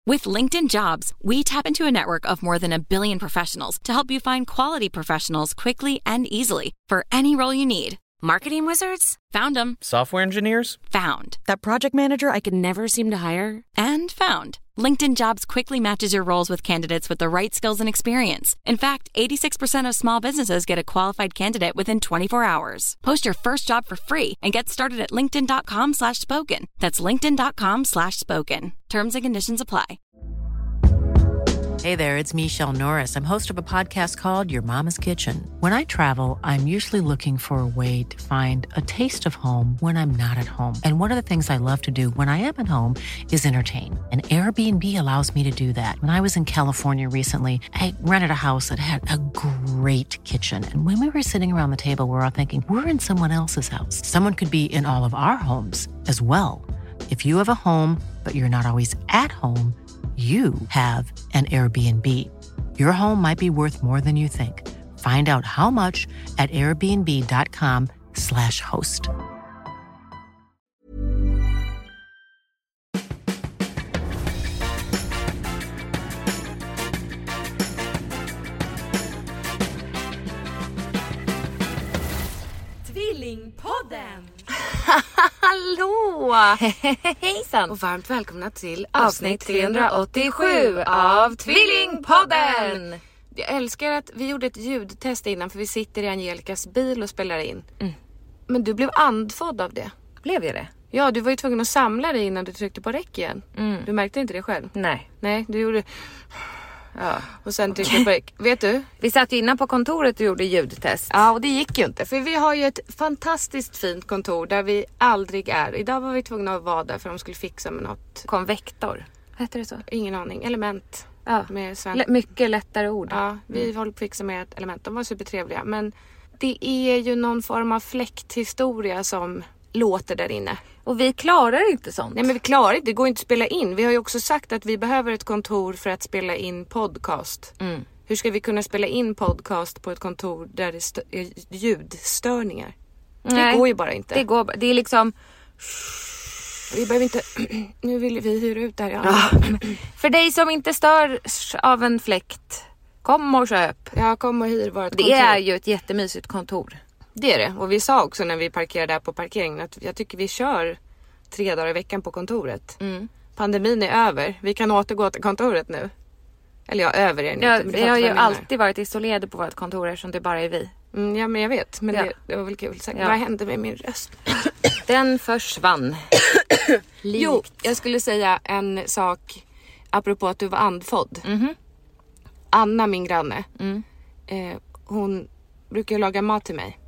With LinkedIn Jobs, we tap into a network of more than 1 billion professionals to help you find quality professionals quickly and easily for any role you need. Marketing wizards? Found them. Software engineers? Found. That project manager I could never seem to hire? And found. LinkedIn Jobs quickly matches your roles with candidates with the right skills and experience. In fact, 86% of small businesses get a qualified candidate within 24 hours. Post your first job for free and get started at linkedin.com/spoken. That's linkedin.com/spoken. Terms and conditions apply. Hey there, it's Michelle Norris. I'm host of a podcast called Your Mama's Kitchen. When I travel, I'm usually looking for a way to find a taste of home when I'm not at home. And one of the things I love to do when I am at home is entertain. And Airbnb allows me to do that. When I was in California recently, I rented a house that had a great kitchen. And when we were sitting around the table, we were all thinking, we're in someone else's house. Someone could be in all of our homes as well. If you have a home, but you're not always at home, you have an Airbnb. Your home might be worth more than you think. Find out how much at airbnb.com/host. Tvillingpodden! Hallå! Hejsan! Och varmt välkomna till avsnitt 387 av Tvillingpodden! Jag älskar att vi gjorde ett ljudtest innan, för vi sitter i Angelikas bil och spelar in. Men du blev andfådd av det. Blev jag det? Ja, du var ju tvungen att samla dig innan du tryckte på räck igen. Du märkte inte det själv? Nej, du gjorde... Ja, och sen tryckte på räck. Vet du? Vi satt ju innan på kontoret och gjorde ljudtest. Ja, och det gick ju inte. För vi har ju ett fantastiskt fint kontor där vi aldrig är. Idag var vi tvungna att vara där för de skulle fixa med något. Konvektor. Heter det så? Ingen aning. Element. Ja, med mycket lättare ord. Ja, vi håller på att fixa med ett element. De var supertrevliga. Men det är ju någon form av fläkthistoria som låter där inne. Och vi klarar inte sånt. Nej, men vi klarar inte. Det går inte att spela in. Vi har ju också sagt att vi behöver ett kontor för att spela in podcast. Hur ska vi kunna spela in podcast på ett kontor där det är ljudstörningar? Nej, det går ju bara inte. Det är liksom... Vi behöver inte... Nu vill vi hyra ut där. Ja. För dig som inte störs av en fläkt, kom och köp. Ja, kom och hyr vårt kontor. Det är ju ett jättemysigt kontor. Det är det. Och vi sa också när vi parkerade där på parkeringen att jag tycker vi kör 3 dagar i veckan på kontoret. Pandemin är över. Vi kan återgå till kontoret nu. Eller ja, över är det inte. Jag har ju alltid varit isolerad på vårt kontor eftersom det bara är vi. Ja, men jag vet. Men det var väl kul. Vad hände med min röst? Den försvann. Jo, jag skulle säga en sak apropå att du var andfådd. Anna, min granne. Hon brukar laga mat till mig.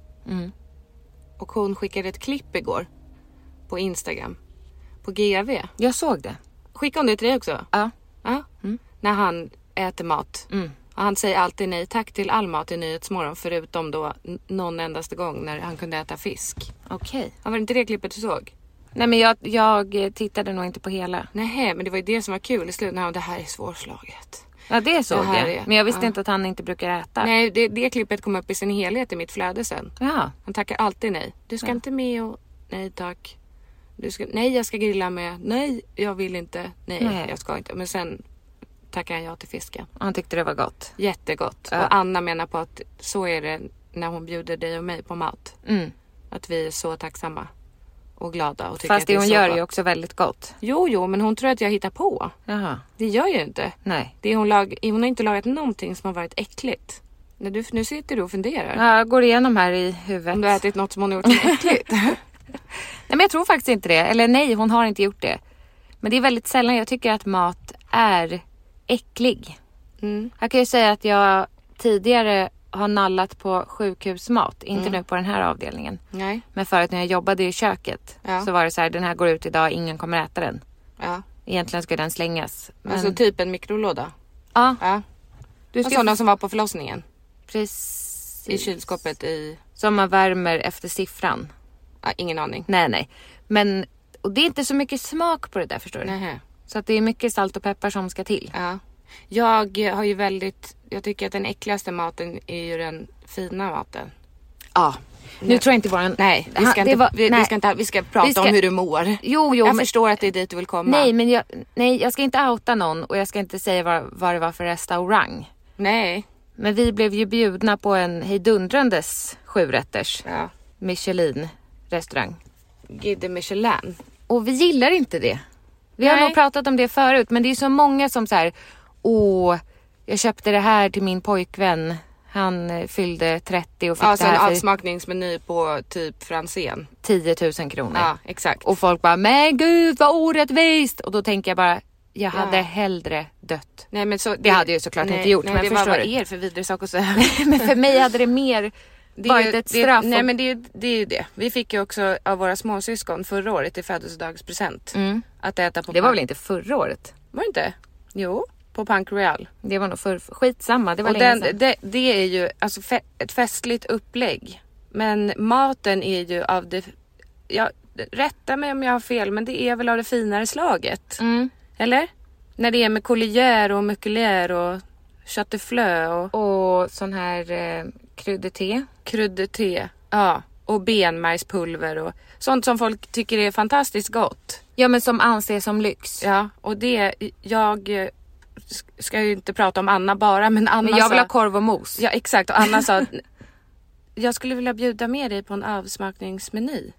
Och hon skickade ett klipp igår på Instagram på GV. Jag såg det. Skickade hon det till dig också? Ja. När han äter mat. Och han säger alltid nej tack till all mat i Nyhetsmorgon, förutom då någon endaste gång när han kunde äta fisk. Okej. Var det inte det klippet du såg? Nej, men jag tittade nog inte på hela. Nej, men det var ju det som var kul i slutet. Nej, det här är svårslaget. Ja, det såg jag. Men jag visste inte att han inte brukar äta. Nej, det klippet kom upp i sin helhet i mitt flöde sen. Ja. Han tackar alltid nej. Du ska inte med och... Nej, tack. Nej, jag ska grilla med. Nej, jag vill inte. Nej, jag ska inte. Men sen tackar han ja till fisken. Han tyckte det var gott. Jättegott. Ja. Och Anna menar på att så är det när hon bjuder dig och mig på mat. Att vi är så tacksamma och glada. Och fast att det hon gör är ju gott. också väldigt gott. Jo, men hon tror att jag hittar på. Jaha. Det gör ju inte. Nej. Det hon har inte lagat någonting som har varit äckligt. Nu sitter du och funderar. Ja, jag går igenom här i huvudet. Om du har ätit något som hon har gjort äckligt. Nej, men jag tror faktiskt inte det. Eller nej, hon har inte gjort det. Men det är väldigt sällan jag tycker att mat är äcklig. Jag kan ju säga att jag tidigare har nallat på sjukhusmat. Inte nu på den här avdelningen. Nej. Men förut när jag jobbade i köket så var det så här, den här går ut idag, ingen kommer äta den. Ja. Egentligen ska den slängas. Men... Alltså typ en mikrolåda? Ja. Du ska... Sådana som var på förlossningen? Precis. I kylskåpet i... Som man värmer efter siffran. Ja, ingen aning. Nej. Men, och det är inte så mycket smak på det där, förstår du? Nej. Så att det är mycket salt och peppar som ska till. Ja. Jag tycker att den äckligaste maten är ju den fina maten. Ja. Nu tror jag inte våran... Nej, vi ska prata om hur du mår. Jo, jag förstår att det är dit du vill komma. Nej, men jag ska inte outa någon och jag ska inte säga vad det var för restaurang. Nej. Men vi blev ju bjudna på en hejdundrandes 7-rätters Michelin-restaurang. Guide Michelin. Och vi gillar inte det. Vi har nog pratat om det förut, men det är så många som så här, jag köpte det här till min pojkvän. Han fyllde 30 och fick det här en avsmakningsmeny på typ Franzén. 10 000 kronor. Ja, exakt. Och folk bara, men gud vad orättvist. Och då tänker jag bara, jag hade hellre dött. Nej, men så, det hade jag ju såklart inte gjort. Nej, men det förstår var du? er för vidare sak att säga. Men för mig hade det mer varit ett straff. Nej, men det är ju det. Vi fick ju också av våra småsyskon förra året i födelsedagspresent. Att äta på det var väl inte förra året? Var det inte? Jo, på Punk Royal. Det var nog skitsamma. Det var och länge sedan. Det är ju alltså ett festligt upplägg. Men maten är ju av det... rätta mig om jag har fel, men det är väl av det finare slaget. Eller? När det är med collier och muculère och chateaufleu och sån här kryddete. Kryddete, ja. Och benmärgspulver och sånt som folk tycker är fantastiskt gott. Ja, men som anses som lyx. Ja, och det... Jag ska ju inte prata om Anna bara, men Anna men jag vill ha korv och mos. Ja, exakt. Och Anna sa att jag skulle vilja bjuda med dig på en avsmakningsmeny.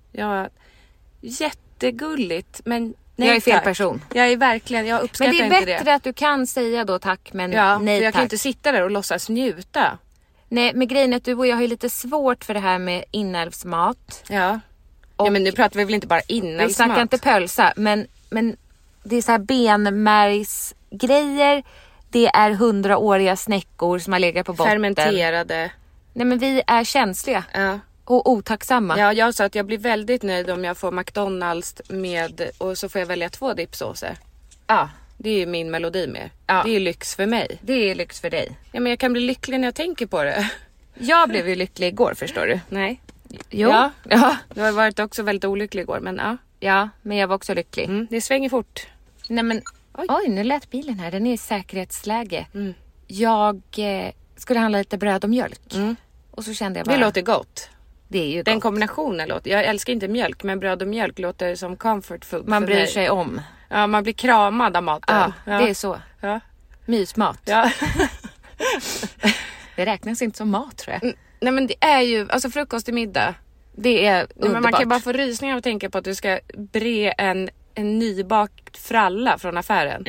Jättegulligt, men nej, jag är fel tack. person. Jag uppskattar inte det. Men det är bättre att du kan säga då tack, men nej för jag tack. kan inte sitta där och låtsas njuta. Nej, men grejen är att du och jag har ju lite svårt för det här med inälvsmat. Ja. Ja, men nu pratar vi väl inte bara inälvsmat. Vi snackar inte pölsa, men det är så här benmärgsgrejer. Det är 100-åriga snäckor som har legat på botten. Fermenterade. Nej, men vi är känsliga. Ja. Och otacksamma. Ja, jag sa att jag blir väldigt nöjd om jag får McDonalds och så får jag välja 2 dipsåser. Ja. Det är ju min melodi med. Ja. Det är lyx för mig. Det är lyx för dig. Ja, men jag kan bli lycklig när jag tänker på det. Jag blev ju lycklig igår, förstår du. Nej. Jo. Ja. Du har varit också väldigt olycklig igår, men ja. Ja, men jag var också lycklig. Det svänger fort. Nej, men oj, nu lät bilen här. Den är i säkerhetsläge. Jag skulle handla lite bröd och mjölk. Och så kände jag bara... Det låter gott. Det är ju den gott. Kombinationen låter... Jag älskar inte mjölk, men bröd och mjölk låter som comfort food. Man bryr sig om. Ja, man blir kramad av maten. Ja, det är så. Ja. Mysmat. Ja. Det räknas inte som mat, tror jag. Nej, men det är ju... Alltså frukost till middag. Det är underbart. Men man kan bara få rysningar och tänka på att du ska bre en nybakt fralla från affären.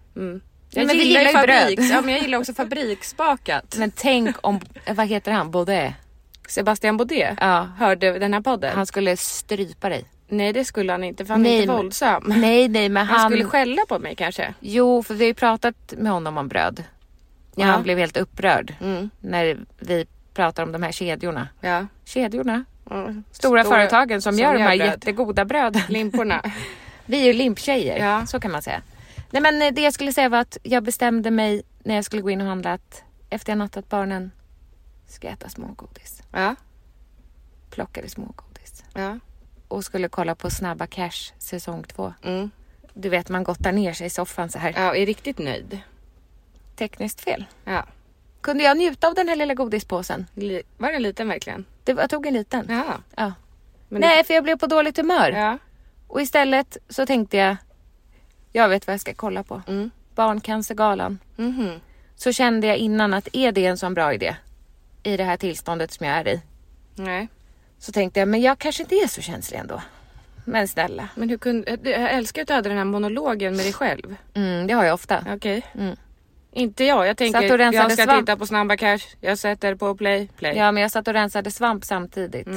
Jag men gillar ju bröd. Ja, men jag gillar också fabriksbakat. Men tänk om... Vad heter han? Baudet? Sebastian Baudet? Ja. Hörde den här podden? Han skulle strypa dig. Nej, det skulle han inte, för han är inte våldsam. Nej, men han skulle skälla på mig kanske. Jo, för vi har ju pratat med honom om bröd. Och han blev helt upprörd när vi pratar om de här kedjorna. Ja. Kedjorna? Stora företagen som gör de här jättegoda bröden. Limporna. Vi är ju limptjejer, så kan man säga. Nej, men det jag skulle säga var att jag bestämde mig när jag skulle gå in och handla att efter jag nattat barnen ska jag äta smågodis. Ja. Plockade smågodis. Ja. Och skulle kolla på Snabba Cash säsong 2. Du vet, man gottar ner sig i soffan så här. Ja, är riktigt nöjd. Tekniskt fel. Ja. Kunde jag njuta av den här lilla godispåsen? Var den liten verkligen? Jag tog en liten. Ja. Men nej, för jag blev på dåligt humör. Ja. Och istället så tänkte jag vet vad jag ska kolla på. Barncancergalan. Så kände jag innan att är det en sån bra idé i det här tillståndet som jag är i? Nej. Så tänkte jag, men jag kanske inte är så känslig ändå. Men snälla. Men hur kunde... Jag älskar att du hade den här monologen med dig själv. Det har jag ofta. Okej. Inte jag. Jag tänker, jag ska titta på Snabba Cash. Jag sätter på play. Ja, men jag satt och rensade svamp samtidigt.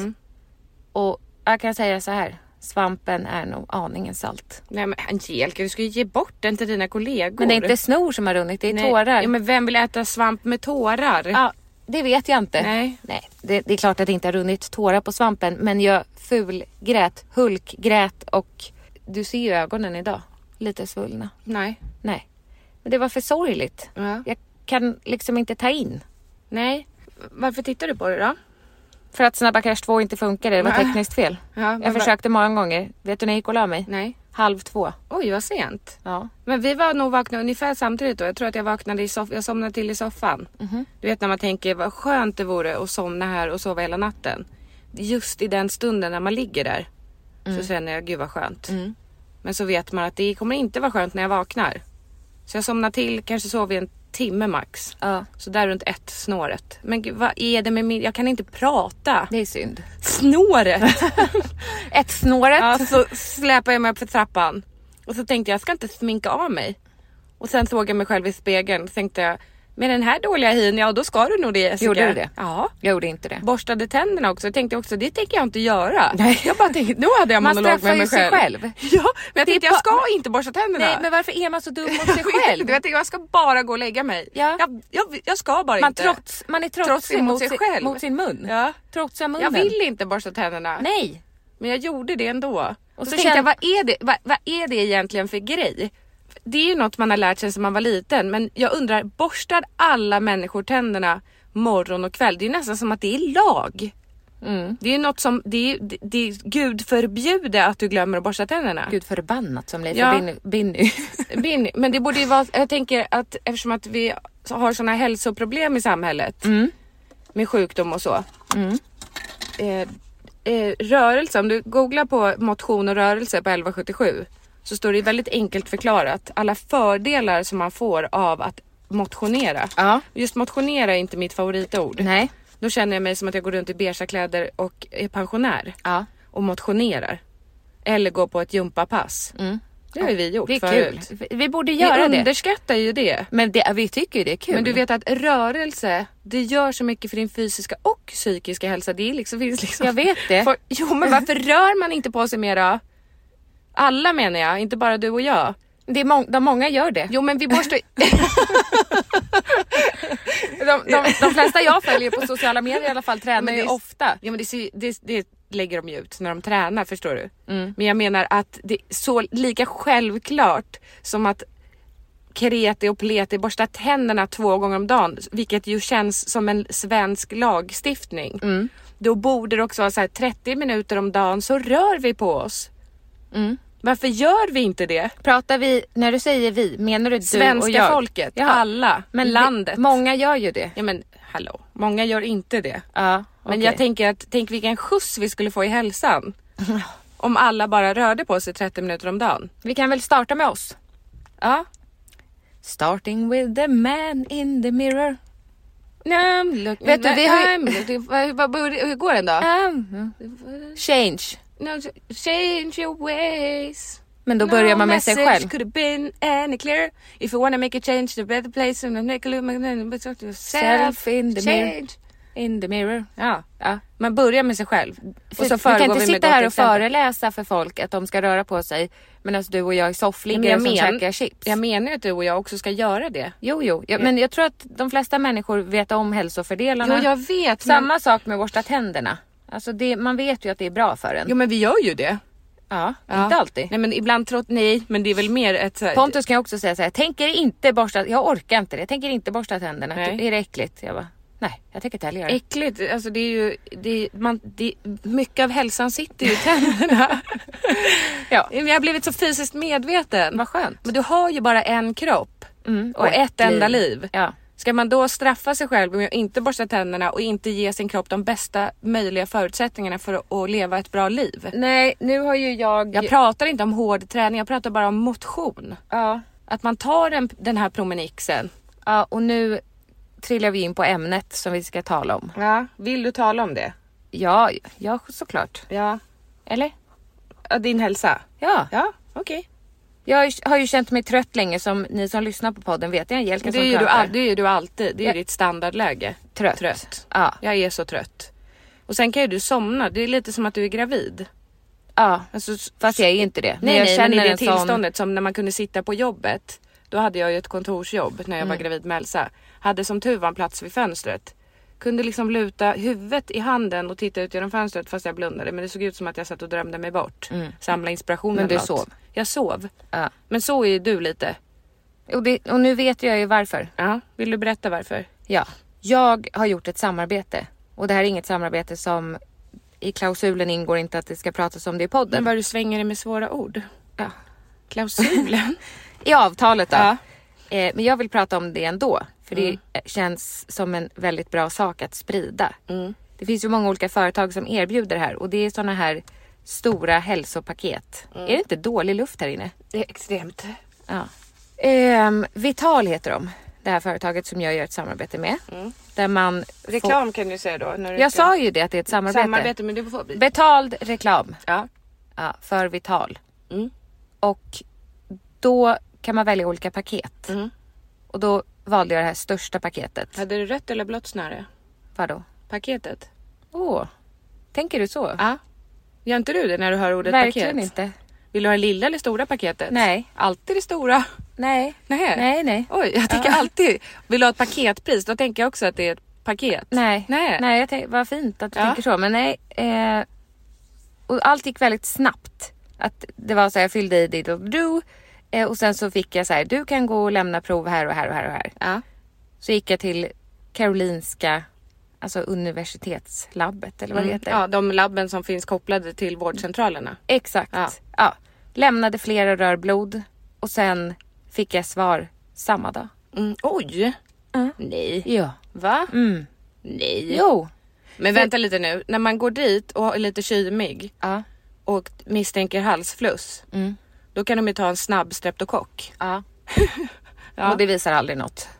Och jag kan säga så här. Svampen är nog aningen salt. Nej, men Angelica, du ska ju ge bort den till dina kollegor. Men det är inte snor som har runnit, det är tårar. Ja, men vem vill äta svamp med tårar? Ja, det vet jag inte. Nej. Det är klart att det inte har runnit tårar på svampen. Men jag fulgrät, hulkgrät och du ser ju ögonen idag. Lite svullna. Nej. Men det var för sorgligt. Ja. Jag kan liksom inte ta in. Nej. Varför tittar du på det då? För att Snabba Cash 2 inte funkade. Det var tekniskt fel. Ja, jag försökte många gånger. Vet du när jag gick och la mig? Nej. 1:30. Oj, vad sent. Ja. Men vi var nog vakna ungefär samtidigt då. Jag tror att jag vaknade jag somnade till i soffan. Du vet när man tänker vad skönt det vore att somna här och sova hela natten. just i den stunden när man ligger där så känner jag, gud vad skönt. Men så vet man att det kommer inte vara skönt när jag vaknar. Så jag somnar till, kanske sover en timme max. Ja. Så där runt 1 snåret. Men gud, vad är det med min... Jag kan inte prata. Det är synd. Snåret! 1 snåret. Ja, så släpar jag mig upp för trappan. Och så tänkte jag ska inte sminka av mig. Och sen såg jag mig själv i spegeln och tänkte jag, med den här dåliga hyn, ja då ska du nog det, Jessica. Gjorde du det? Ja. Jag gjorde inte det. Borstade tänderna också. Jag tänkte också, det tänker jag inte göra. Nej. Jag bara tänkte, nu hade jag Man monolog straffar med mig ju sig själv. Ja, men jag tänkte jag ska inte borsta tänderna. Nej, men varför är man så dum mot sig själv? Jag ska bara gå och lägga mig. Ja. Jag ska bara inte. Man är trotsig mot sig själv. Mot sin mun. Ja. Trotsiga munnen. Jag vill inte borsta tänderna. Nej. Men jag gjorde det ändå. Och så så tänkte jag, vad är det egentligen för grej? Det är ju något man har lärt sig sedan man var liten. Men jag undrar, borstar alla människor tänderna morgon och kväll? Det är ju nästan som att det är lag. Det är ju något som, det är Gud förbjuder att du glömmer att borsta tänderna. Gud förbannat som Leif Binny. Binny. Men det borde ju vara, jag tänker att eftersom att vi har sådana hälsoproblem i samhället. Med sjukdom och så. Rörelse, om du googlar på motion och rörelse på 1177 så står det väldigt enkelt förklarat alla fördelar som man får av att motionera. Ja. Just motionera är inte mitt favoritord. Nej. Då känner jag mig som att jag går runt i beiga kläder och är pensionär. Ja. Och motionerar. Eller går på ett gympapass. Det har vi gjort Det är förut. kul. Vi borde göra Vi det. underskattar ju det. Men vi tycker ju det är kul. Men du vet att rörelse, det gör så mycket för din fysiska och psykiska hälsa. Det är liksom, finns liksom... Jag vet det. Jo, men varför rör man inte på sig mera? Alla menar jag, inte bara du och jag. Det är många gör det. Jo, men vi borstar... de flesta jag följer på sociala medier i alla fall tränar ju ofta. Ja, men det lägger de ju ut när de tränar, förstår du. Men jag menar att det är så lika självklart som att kreti och pleti borsta tänderna 2 gånger om dagen, vilket ju känns som en svensk lagstiftning. Då borde det också vara så här 30 minuter om dagen så rör vi på oss. Varför gör vi inte det? Pratar vi, när du säger vi, menar du Svenska och jag? folket, Ja. alla, Men landet. Många gör ju det. Ja, men hallå, många gör inte det. Ja, Men jag tänker att, tänk vilken skjuts vi skulle få i hälsan. Om alla bara rörde på sig 30 minuter om dagen. Vi kan väl starta med oss. Ja. Starting with the man in the mirror. Vet du, hur går den då? Change. No, change your ways. Men då börjar man med sig själv. Could have been any clearer. If you wanna make a change to a better place and make a look Self in the mirror. In the mirror. Ja. Ja. Man börjar med sig själv. Och så vi kan inte sitta här och exempel. föreläsa för folk att de ska röra på sig medan du och jag är soffliggare som käkar chips. Jag menar att du och jag också ska göra det. Jo. Men jag tror att de flesta människor vet om hälsofördelarna. Jo, jag vet. Samma sak med borsta tänderna. Alltså man vet ju att det är bra för en. Jo, men vi gör ju det. Ja, inte alltid. Nej, men ibland men det är väl mer ett så här... Pontus kan också säga så här, jag orkar inte det. Jag tänker inte borsta tänderna. Nej. Är det äckligt? Jag bara, nej, jag tänker inte heller göra det. Äckligt, alltså det är ju mycket av hälsan sitter ju i tänderna. Ja. Men jag har blivit så fysiskt medveten. Vad skönt. Men du har ju bara en kropp och ett enda liv. Ja. Ska man då straffa sig själv med att inte borsta tänderna och inte ge sin kropp de bästa möjliga förutsättningarna för att leva ett bra liv? Nej, nu har ju jag pratar inte om hård träning, jag pratar bara om motion. Ja. Att man tar den här promenixen. Ja, och nu trillar vi in på ämnet som vi ska tala om. Ja, vill du tala om det? Ja, såklart. Ja. Eller? Ja, din hälsa? Ja. Ja, okej. Jag har ju känt mig trött länge, som ni som lyssnar på podden vet. Jag är Angelica som det pratar. är ju du alltid. Det är ditt standardläge. Trött. Ja. Jag är så trött. Och sen kan ju du somna. Det är lite som att du är gravid. Ja, Alltså, fast jag är inte det. Nej, jag känner men i det en tillståndet som när man kunde sitta på jobbet. Då hade jag ju ett kontorsjobb när jag var gravid med Elsa. Hade som tur var en plats vid fönstret. Kunde liksom luta huvudet i handen och titta ut genom fönstret fast jag blundade. Men det såg ut som att jag satt och drömde mig bort. Samla inspiration. Men du något. sov? Jag sov. Ja. Men så är ju du lite. Och nu vet jag ju varför. Ja. Vill du berätta varför? Ja. Jag har gjort ett samarbete. Och det här är inget samarbete som i klausulen ingår inte att det ska pratas om det i podden. Men vad du svänger det med svåra ord. Ja. Klausulen? I avtalet då. Ja. Men jag vill prata om det ändå. För det känns som en väldigt bra sak att sprida. Det finns ju många olika företag som erbjuder det här. Och det är såna här stora hälsopaket. Är det inte dålig luft här inne? Det är extremt. Ja. Vital heter de. Det här företaget som jag gör ett samarbete med. Där man Reklam kan du säga då. När du jag sa ju det att det är ett samarbete. Men du får... Betald reklam. Ja. Ja, för Vital. Och då kan man välja olika paket. Och då valde jag det här största paketet. Hade du rött eller blått snöre? Vadå? Paketet. Tänker du så? Ja. Gör inte du det när du hör ordet Verkligen paket? inte. Vill du ha det lilla eller stora paketet? Nej. Alltid det stora? Nej. Nej. Oj, jag tänker alltid. Vill du ha ett paketpris? Då tänker jag också att det är ett paket. Nej, jag tänkte, vad fint att du tänker så. Men nej. Och allt gick väldigt snabbt. Att det var så här, jag fyllde i dit och du. Och sen så fick jag så här, du kan gå och lämna prov här och här och här och här. Ja. Så gick jag till Karolinska, alltså universitetslabbet eller vad det heter. Ja, de labben som finns kopplade till vårdcentralerna. Exakt. Ja. Lämnade flera rör blod och sen fick jag svar samma dag. Oj! Nej. Ja. Va? Nej. Jo. Men vänta lite nu. När man går dit och är lite kymig och misstänker halsfluss. Då kan de ju ta en snabb streptokock. Ja. Och det visar aldrig något.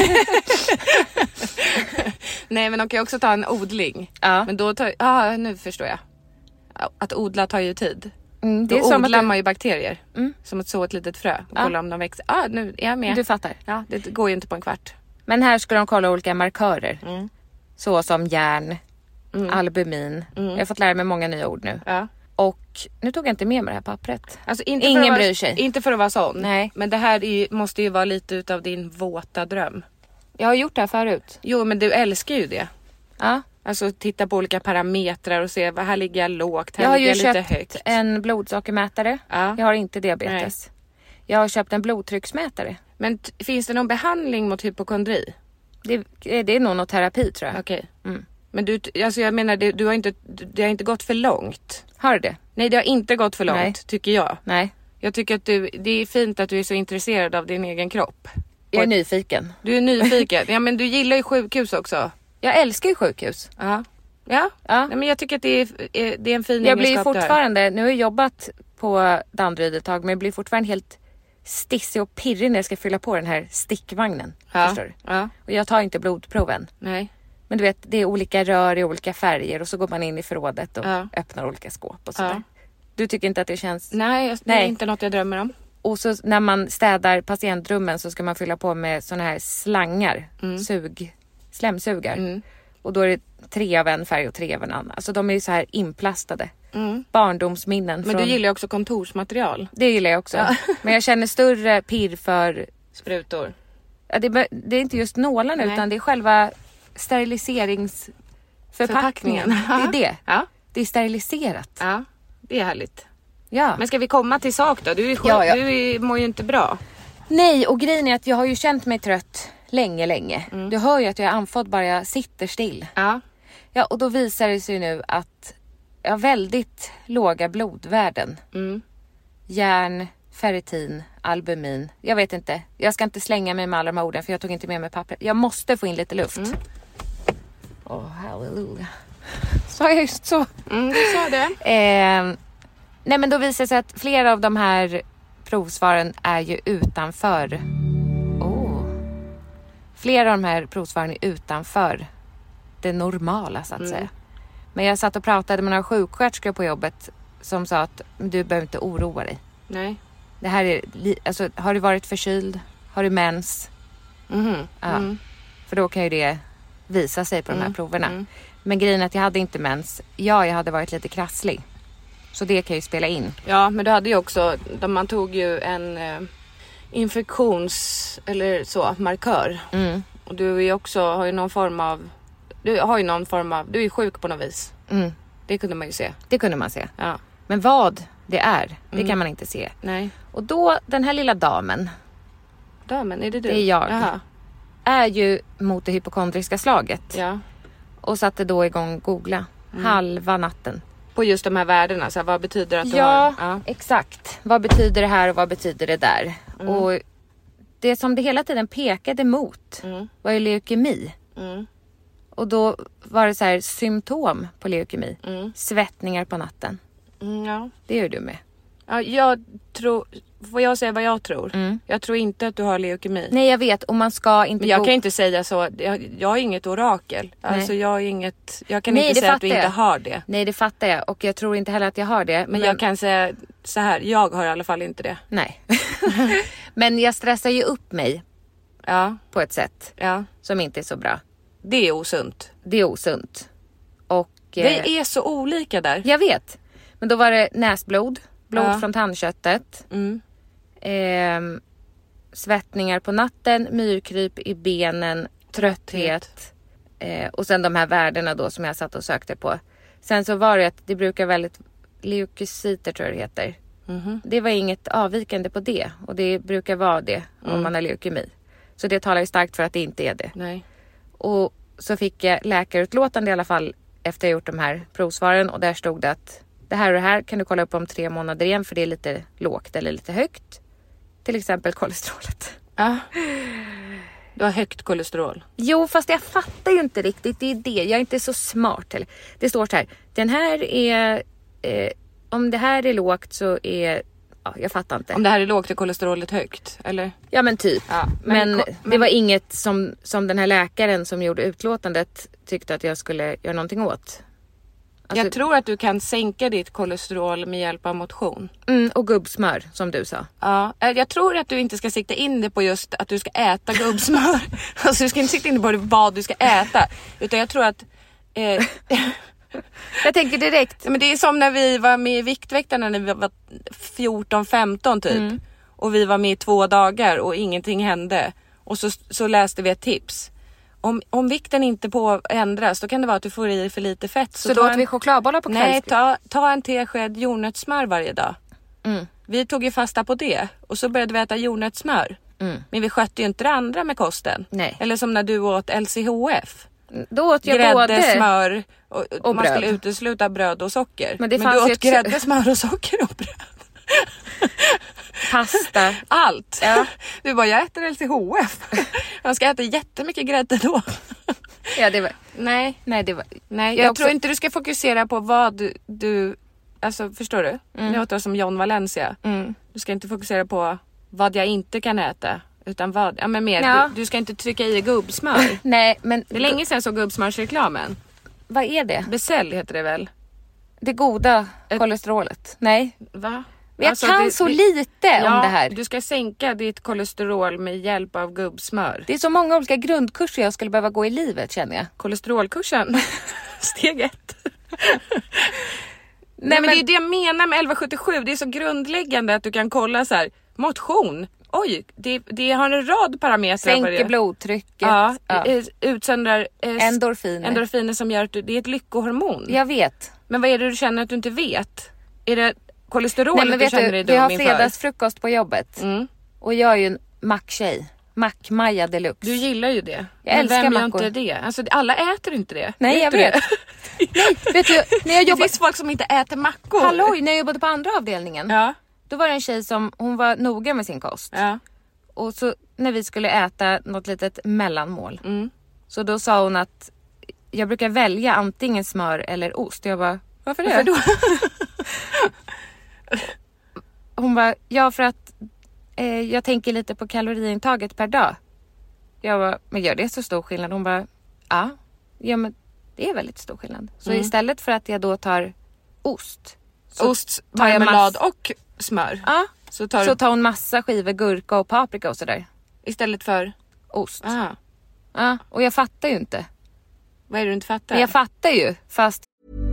Nej, men de kan ju också ta en odling. Ja. Men då tar... nu förstår jag. Att odla tar ju tid. Det är då som odlar att man ju bakterier. Som att så ett litet frö och kolla om de växer. Nu är jag med. Du fattar. Ja, det går ju inte på en kvart. Men här ska de kolla olika markörer. Så som järn, albumin. Jag har fått lära mig många nya ord nu. Ja. Och nu tog jag inte med mig det här pappret. Alltså, Ingen bryr sig. Inte för att vara sån. Nej. Men det här måste ju vara lite utav din våta dröm. Jag har gjort det här förut. Jo, men du älskar ju det. Ja. Alltså titta på olika parametrar och se vad här ligger jag lågt, här jag har ligger ju jag lite köpt högt. en blodsockermätare. Ja. Jag har inte diabetes. Nej. Jag har köpt en blodtrycksmätare. Men finns det någon behandling mot hypokondri? Det är nog någon terapi tror jag. Okej. Men alltså jag menar, det har inte gått för långt. Har det? Nej, det har inte gått för långt, tycker jag. Nej. Jag tycker att det är fint att du är så intresserad av din egen kropp. Jag är nyfiken. Du är nyfiken. Ja, men du gillar ju sjukhus också. Jag älskar ju sjukhus. Ja. Nej, men jag tycker att det är en fin jag blir fortfarande, nu har jag jobbat på Danderyd ett tag, men jag blir fortfarande helt stissig och pirrig när jag ska fylla på den här stickvagnen. Förstår du? Ja. Och jag tar inte blodproven. Nej. Men du vet, det är olika rör i olika färger och så går man in i förrådet och öppnar olika skåp och sådär. Du tycker inte att det känns... Nej, det är inte något jag drömmer om. Och så när man städar patientrummen så ska man fylla på med såna här slangar, slemsugar. Och då är det 3 av en färg och 3 av en annan. Alltså de är ju så här inplastade. Barndomsminnen. Men du gillar ju också kontorsmaterial. Det gillar jag också. Ja. Men jag känner större pirr för... Sprutor. Ja, det är inte just nålarna utan det är själva steriliseringsförpackningen. Det är det. Ja. Det är steriliserat. Ja, det är härligt. Ja. Men ska vi komma till sak då? Du mår ju inte bra. Nej, och grejen är att jag har ju känt mig trött länge. Du hör ju att jag är andfådd bara jag sitter still. Ja. Ja, och då visar det sig nu att jag har väldigt låga blodvärden. Järn, ferritin, albumin. Jag vet inte. Jag ska inte slänga mig med alla de här orden för jag tog inte med mig papper. Jag måste få in lite luft. Halleluja. Sa jag just så? Du sa det. Nej, men då visar det sig att flera av de här provsvaren är ju utanför. Flera av de här provsvaren är utanför det normala så att säga. Men jag satt och pratade med några sjuksköterskor på jobbet som sa att du behöver inte oroa dig. Nej. Det här är, alltså, har du varit förkyld? Har du mens? För då kan ju det visa sig på de här proverna. Men grejen är att jag hade inte mens. Jag hade varit lite krasslig. Så det kan ju spela in. Ja, men du hade ju också, man tog ju en markör. Och du är ju också, har ju någon form av, du är sjuk på något vis. Det kunde man ju se. Det kunde man se. Ja. Men vad det är, det kan man inte se. Nej. Och då, den här lilla damen. Damen, är det du? Det är jag. Jaha. Är ju mot det hypokondriska slaget. Ja. Och satte då igång googla. Halva natten. På just de här värdena, så här, vad betyder att du har? Ja, exakt. Vad betyder det här och vad betyder det där? Och det som det hela tiden pekade mot var ju leukemi. Och då var det så här symptom på leukemi. Svettningar på natten. Ja. Det gör du med. Ja, jag tror... Får jag säga vad jag tror? Jag tror inte att du har leukemi. Nej, jag vet. Och man ska inte... Men jag kan inte säga så. Jag är inget orakel. Nej. Alltså jag kan inte säga att du inte har det. Nej, det fattar jag. Och jag tror inte heller att jag har det. Men jag kan säga så här. Jag har i alla fall inte det. Nej. Men jag stressar ju upp mig. Ja. På ett sätt. Ja. Som inte är så bra. Det är osunt. Det är osunt. Och... Vi är så olika där. Jag vet. Men då var det näsblod. Blod från tandköttet. Svettningar på natten. Myrkryp i benen. Trötthet. Och sen de här värdena då som jag satt och sökte på. Sen så var det att det brukar väldigt... Leukocyter tror jag det heter. Det var inget avvikande på det. Och det brukar vara det om man har leukemi. Så det talar ju starkt för att det inte är det. Nej. Och så fick jag läkarutlåtande i alla fall efter jag gjort de här provsvaren. Och där stod det att det här och det här kan du kolla upp om 3 månader igen. För det är lite lågt eller lite högt. Till exempel kolesterolet. Ja. Du har högt kolesterol. Jo, fast jag fattar ju inte riktigt. Det är det. Jag är inte så smart. Eller. Det står så här. Den här är... om det här är lågt så är... Ja, jag fattar inte. Om det här är lågt är kolesterolet högt, eller? Ja, men typ. Ja, men det var inget som den här läkaren som gjorde utlåtandet tyckte att jag skulle göra någonting åt. Alltså, jag tror att du kan sänka ditt kolesterol med hjälp av motion. Och gubbsmör, som du sa. Ja, jag tror att du inte ska sikta in dig på just att du ska äta gubbsmör. Alltså du ska inte sikta in dig på vad du ska äta. Utan jag tror att... Jag tänker direkt. Men det är som när vi var med i Viktväktarna när vi var 14-15 typ. Och vi var med i 2 dagar och ingenting hände. Och så läste vi ett tips. Om vikten inte ändras, då kan det vara att du får i för lite fett. Så då åt vi chokladbollar på kvälls... Nej, ta en tesked jordnötssmör varje dag. Vi tog ju fasta på det. Och så började vi äta jordnötssmör. Men vi skötte ju inte det andra med kosten. Nej. Eller som när du åt LCHF. Då åt jag grädde, både... smör och man bröd. skulle utesluta bröd och socker. Men du åt grädde, smör och socker och bröd. Pasta. Allt. Ja. Du bara, jag äter LCHF. Man ska äta jättemycket grädde då. Ja, det var... Nej, det var... Nej, jag tror inte du ska fokusera på vad du alltså förstår du? Jag låter som John Valencia. Du ska inte fokusera på vad jag inte kan äta. Utan vad, ja men mer, ja. Du ska inte trycka i gubbsmör. Nej, men... Det är länge sedan så gubbsmörsreklamen. Vad är det? Becell heter det väl? Det goda kolesterolet. Nej. Va? Jag alltså, kan så lite om det här. Du ska sänka ditt kolesterol med hjälp av gubbsmör. Det är så många olika grundkurser jag skulle behöva gå i livet, känner jag. Kolesterolkursen. Steg 1. Nej, men det är det jag menar med 1177. Det är så grundläggande att du kan kolla så här. Motion. Oj, det har en rad parametrar. Sänker blodtrycket. Ja. Utsöndrar endorfiner som gör att det är ett lyckohormon. Jag vet. Men vad är det du känner att du inte vet? Är det kolesterolet? Nej, men vet du, vi har fredagsfrukost på jobbet. Och jag är ju en macktjej. Mackmaja deluxe. Du gillar ju det. Jag älskar vem mackor. Gör inte det? Alltså, alla äter inte det. Nej, jag vet. Nej, vet du, när jag Det finns folk som inte äter mackor. Halloj, när jag jobbade på andra avdelningen. Ja. Då var det en tjej som, hon var noga med sin kost. Ja. Och så när vi skulle äta något litet mellanmål. Så då sa hon att jag brukar välja antingen smör eller ost. Jag bara, varför det? Då? Hon bara, ja för att jag tänker lite på kaloriintaget per dag. Jag bara, men gör det så stor skillnad? Hon bara, ja men det är väldigt stor skillnad. Så istället för att jag då tar ost. Ost, marmelad och smör. Ja, så tar hon massa skivor gurka och paprika och sådär. Istället för? Ost. Ja, och jag fattar ju inte. Vad är det du inte fattar? Men jag fattar ju, fast...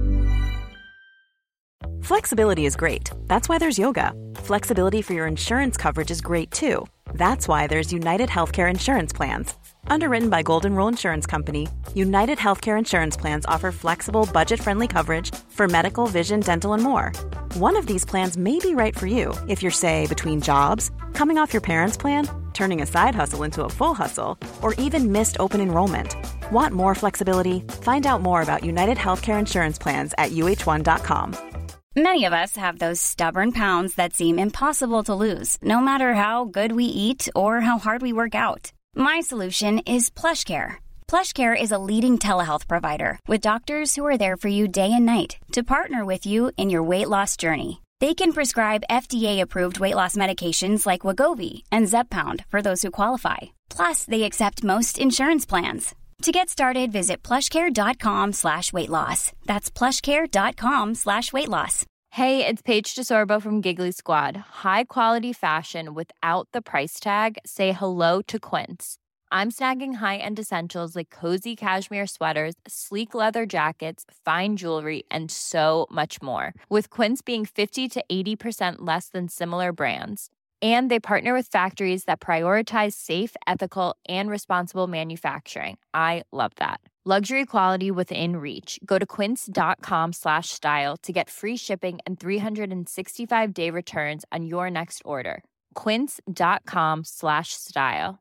Flexibility is great. That's why there's yoga. Flexibility for your insurance coverage is great too. That's why there's United Healthcare Insurance Plans. Underwritten by Golden Rule Insurance Company, United Healthcare Insurance Plans offer flexible, budget-friendly coverage for medical, vision, dental, and more. One of these plans may be right for you if you're, say, between jobs, coming off your parents' plan, turning a side hustle into a full hustle, or even missed open enrollment. Want more flexibility? Find out more about United Healthcare Insurance Plans at uh1.com. Many of us have those stubborn pounds that seem impossible to lose, no matter how good we eat or how hard we work out. My solution is PlushCare. PlushCare is a leading telehealth provider with doctors who are there for you day and night to partner with you in your weight loss journey. They can prescribe FDA-approved weight loss medications like Wegovy and Zepbound for those who qualify. Plus, they accept most insurance plans. To get started, visit plushcare.com/weightloss. That's plushcare.com/weightloss. Hey, it's Paige DeSorbo from Giggly Squad. High quality fashion without the price tag. Say hello to Quince. I'm snagging high-end essentials like cozy cashmere sweaters, sleek leather jackets, fine jewelry, and so much more. With Quince being 50 to 80% less than similar brands. And they partner with factories that prioritize safe, ethical, and responsible manufacturing. I love that. Luxury quality within reach. Go to quince.com/style to get free shipping and 365-day returns on your next order. Quince.com/style.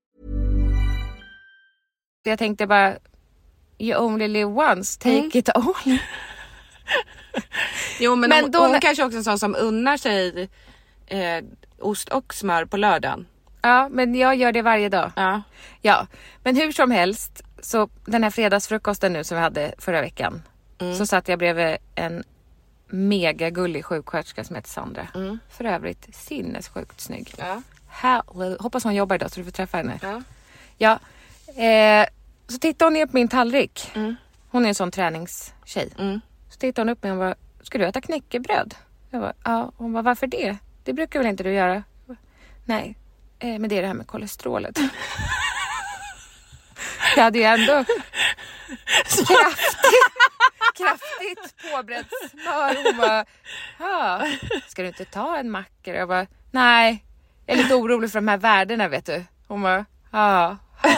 Jag tänkte bara, you only live once, take it all. Jo, men hon kanske också är en sån som unnar sig ost och smör på lördagen. Ja, men jag gör det varje dag. Ja, men hur som helst, så den här fredagsfrukosten nu som vi hade förra veckan, så satt jag bredvid en mega gullig sjuksköterska som heter Sandra. För övrigt sinnessjukt snygg. Hoppas hon jobbar idag så du får träffa henne. Ja. Så tittade hon ner på min tallrik. Hon är en sån träningstjej. Så tittade hon upp mig och bara, ska du äta knäckebröd? Jag bara, ja. Hon bara, varför det? Det brukar väl inte du göra? Bara, nej, men det är det här med kolesterolet. Jag hade ju ändå kraftigt påbrett smör. Hon bara, ska du inte ta en mackor? Jag bara, nej, jag är lite orolig för de här värdena, vet du. Hon bara, ja.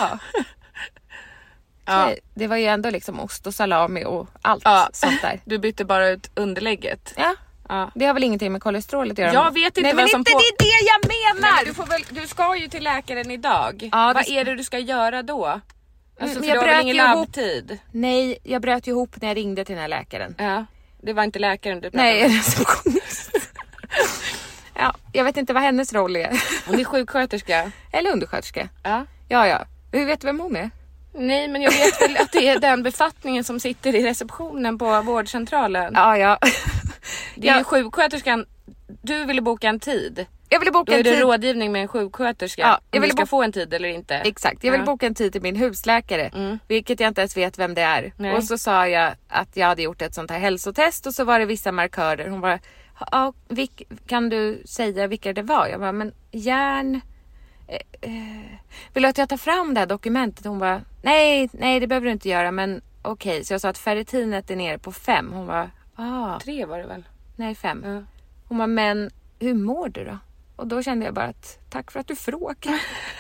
Ja. Det var ju ändå liksom ost och salami och allt sånt där. Du bytte bara ut underlägget. Ja. Det har väl ingenting med kolesterolet att göra. Jag vet inte vad som det är det jag menar. Nej, du ska ju till läkaren idag. Vad är det du ska göra då? Alltså, men jag jag bröt ingen labbtid. Nej, jag bröt ihop när jag ringde till den här läkaren. Ja, det var inte läkaren du pratade Nej, receptionist. Ja, jag vet inte vad hennes roll är. Hon är sjuksköterska. Eller undersköterska. Ja. Hur vet du vem hon är? Nej, men jag vet väl att det är den befattningen som sitter i receptionen på vårdcentralen. Ja. Det är ju sjuksköterskan. Du ville boka en tid. Jag ville boka en tid. Då är det rådgivning med en sjuksköterska. Jag vill få en tid eller inte. Exakt, jag ville boka en tid till min husläkare. Vilket jag inte ens vet vem det är. Nej. Och så sa jag att jag hade gjort ett sånt här hälsotest. Och så var det vissa markörer. Hon bara, kan du säga vilka det var? Jag bara, men järn. Vill du att jag tar fram det här dokumentet? Hon bara, nej det behöver du inte göra. Men okej. Så jag sa att ferritinet är nere på 5. Hon bara, 3 var det väl? Nej, 5. Hon bara, men hur mår du då? Och då kände jag bara att, tack för att du frågar.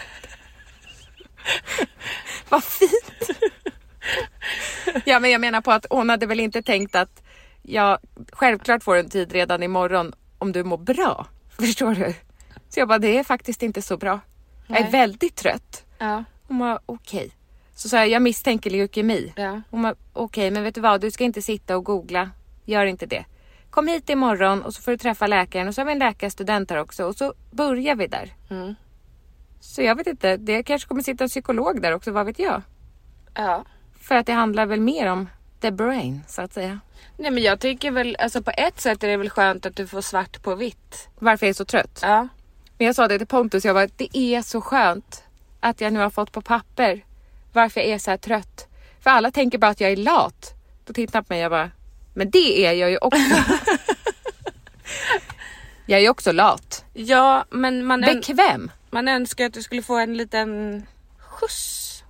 Vad fint. Ja, men jag menar på att hon hade väl inte tänkt att jag självklart får en tid redan imorgon om du mår bra. Förstår du? Så jag bara, det är faktiskt inte så bra. Jag är väldigt trött. Ja. Hon bara, okej. Så sa jag misstänker leukemi. Ja. Hon bara, okej, men vet du vad? Du ska inte sitta och googla. Gör inte det. Kom hit imorgon och så får du träffa läkaren. Och så har vi en läkarstudent här också. Och så börjar vi där. Så jag vet inte. Det kanske kommer sitta en psykolog där också. Vad vet jag? Ja. För att det handlar väl mer om the brain, så att säga. Nej, men jag tycker väl, alltså på ett sätt är det väl skönt att du får svart på vitt. Varför jag är så trött? Ja. Men jag sa det till Pontus. Jag bara, det är så skönt att jag nu har fått på papper varför jag är så här trött. För alla tänker bara att jag är lat. Då tittar jag på mig och jag bara, men det är jag ju också. Jag är ju också lat. Ja, men bekväm. Man önskar att du skulle få en liten skjuts.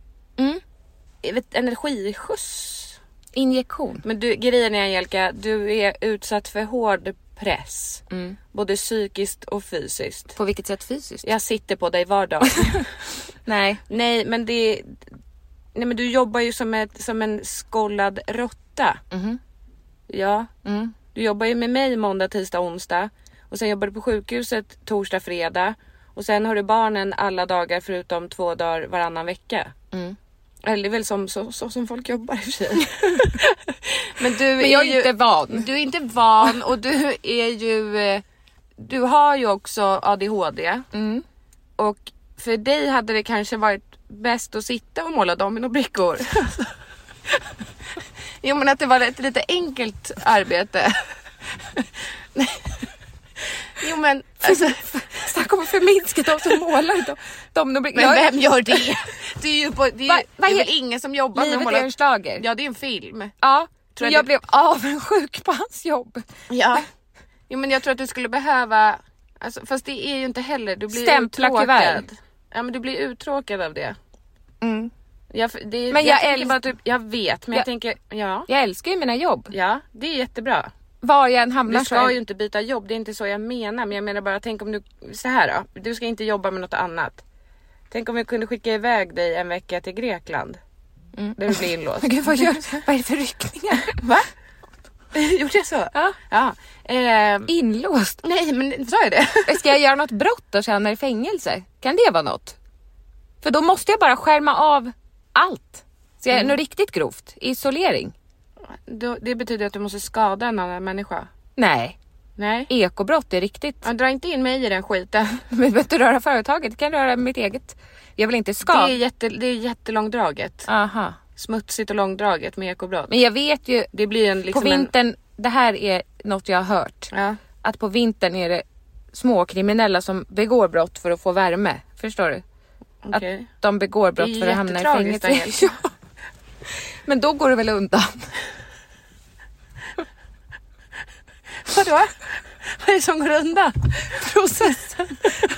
Energiskjuts. Injektion. Men grejen är, Angelica, du är utsatt för hård press. Både psykiskt och fysiskt. På vilket sätt fysiskt? Jag sitter på dig vardag. Nej, men men du jobbar ju som en skollad råtta. Ja. Du jobbar ju med mig måndag, tisdag, onsdag. Och sen jobbar du på sjukhuset torsdag, fredag. Och sen har du barnen alla dagar förutom 2 dagar varannan vecka. Eller det är väl som folk jobbar i och för sig. Men jag är inte van. Du är inte van och du är ju... Du har ju också ADHD. Och för dig hade det kanske varit bäst att sitta och måla dominobrickor. Jo, men att det var ett lite enkelt arbete. Jo, men alltså, Snacka om förminskat de som målar dominobrickor. men vem gör det? Det är ju det är väl ingen som jobbar med att Livet måla. är en schlager. Ja, det är en film. Ja, Tror jag blev avundsjuk på hans jobb. Ja. Jo, men jag tror att du skulle behöva, alltså, fast det är ju inte heller, du blir Stämpla uttråkad. kuvert. Ja, men du blir uttråkad av det. Mm. Men jag vet, men jag tänker, ja. Jag älskar ju mina jobb. Ja, det är jättebra. Var jag än hamnar Du ska ju inte byta jobb, det är inte så jag menar. Men jag menar bara, tänk om du, så här då. Du ska inte jobba med något annat. Tänk om vi kunde skicka iväg dig en vecka till Grekland. Där du blir inlåst. Gud, vad är det för ryckningar? Va? Gjorde jag så? Ja. Inlåst? Nej, men sa jag det? Ska jag göra något brott och känna i fängelse? Kan det vara något? För då måste jag bara skärma av allt. Så jag är något riktigt grovt. Isolering. Det betyder att du måste skada en annan människa. Nej. Nej. Ekobrott är riktigt. Ja, dra inte in mig i den skiten. Men vet du, röra företaget, kan röra mitt eget. Jag vill inte skada. Det är jättelångdraget. Aha. Smutsigt och långdraget med ekobrott. Men jag vet ju, det blir liksom på vintern, det här är något jag har hört. Ja. Att på vintern är det små kriminella som begår brott för att få värme. Förstår du? Okay. Att de begår brott för att hamna i fängelse. Ja. Men då går det väl undan. Vadå? Vad är det som går undan? Processen.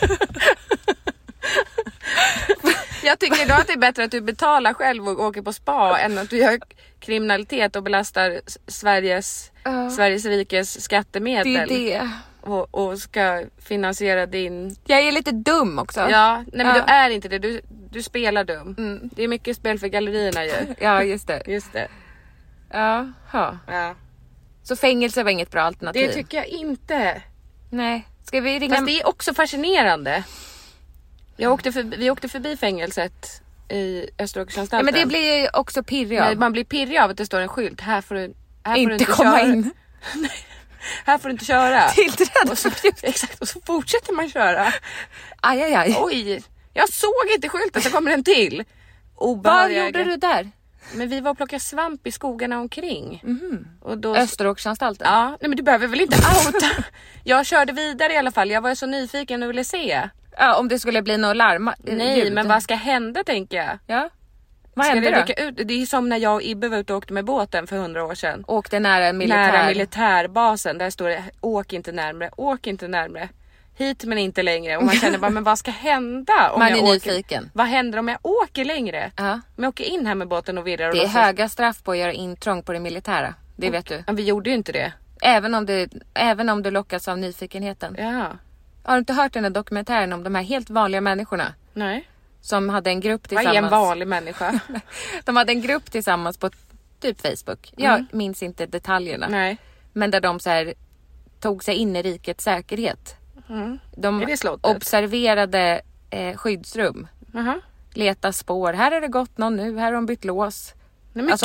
Jag tycker då att det är bättre att du betalar själv och åker på spa än att du gör kriminalitet och belastar Sveriges rikes skattemedel. Det är det. Och ska finansiera din... Jag är lite dum också. Ja, nej men du är inte det. Du spelar dum. Det är mycket spel för gallerierna ju. Ja, just det. Just det. Jaha. Ja. Så fängelse var inget bra alternativ? Det tycker jag inte. Nej. Ska vi ringa... Fast det är också fascinerande. Vi åkte förbi fängelset i Österåkersanstalten. Ja, men det blir ju också pirrig av. Nej, man blir pirrig av att det står en skylt. Här får du inte komma köra. in. Nej, här får du inte köra. Tillträde. Exakt, och så fortsätter man köra. Aj. Oj, jag såg inte skylten, så kommer den till. Vad gjorde du där? Men vi var och plockade svamp i skogarna omkring. Och då... Österåkersanstalten? Ja, nej men du behöver väl inte outa. Jag körde vidare i alla fall. Jag var så nyfiken och ville se. Ja, om det skulle bli något larm. Nej, ljud. men vad ska hända, tänker jag? Ja. Vad hände då? Det är som när jag och Ibbe var ute och åkte med båten för 100 år sedan. Åkte nära militärbasen. Där står det, åk inte närmre. Hit men inte längre. Och man känner bara, men vad ska hända om man jag är åker? nyfiken. Vad händer om jag åker längre? Ja. Om jag åker in här med båten och virrar och det är låtsas. höga straff på att göra intrång på det militära. Det vet du. Men vi gjorde ju inte det. Även om du lockas av nyfikenheten. Ja. Har du inte hört den här dokumentären om de här helt vanliga människorna? Nej. Som hade en grupp tillsammans. Vad är en vanlig människa? De hade en grupp tillsammans på typ Facebook. Jag minns inte detaljerna. Nej. Men där de så här tog sig in i rikets säkerhet. De är det slottet? observerade skyddsrum. Leta spår. Här är det gått någon nu. Här har de bytt lås. Nej, men alltså,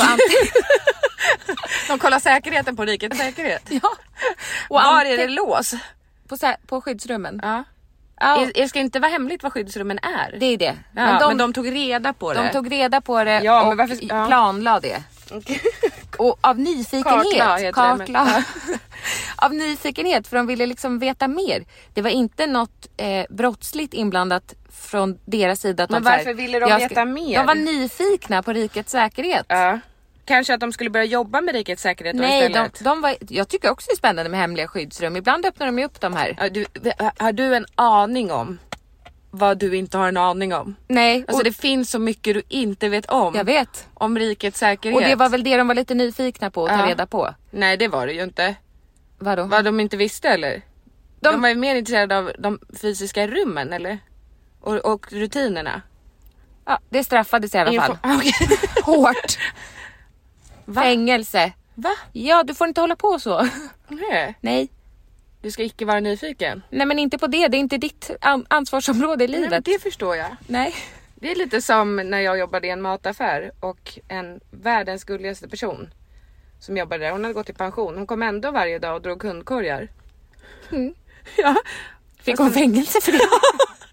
de kollar säkerheten på rikets säkerhet. Ja. Och var är det lås? På skyddsrummen. Ja. Det ska inte vara hemligt vad skyddsrummen är. Det är det. Ja, men de tog reda på det. De tog reda på det och planlade det. Okay. Och av nyfikenhet. Kartla. Av nyfikenhet, för de ville liksom veta mer. Det var inte något brottsligt inblandat från deras sida. Att men varför ville de veta mer? De var nyfikna på rikets säkerhet. Ja. Kanske att de skulle börja jobba med rikets säkerhet istället. Jag tycker också det är spännande med hemliga skyddsrum. Ibland öppnar de ju upp de här. Har du en aning om vad du inte har en aning om? Nej. Alltså det finns så mycket du inte vet om. Jag vet. Om rikets säkerhet. Och det var väl det de var lite nyfikna på att ta reda på. Nej, det var det ju inte. Vadå? Vad de inte visste, eller? De var ju mer intresserade av de fysiska rummen, eller? Och rutinerna. Ja, det straffades i alla fall. Okay. Hårt. Va? Fängelse. Va? Ja, du får inte hålla på så. Nej. Du ska icke vara nyfiken. Nej, men inte på det. Det är inte ditt ansvarsområde i livet. Nej, det förstår jag. Nej. Det är lite som när jag jobbade i en mataffär och en världens gulligaste person som jobbade där. Hon hade gått i pension. Hon kom ändå varje dag och drog kundkorgar. Ja. Fick hon fängelse för det?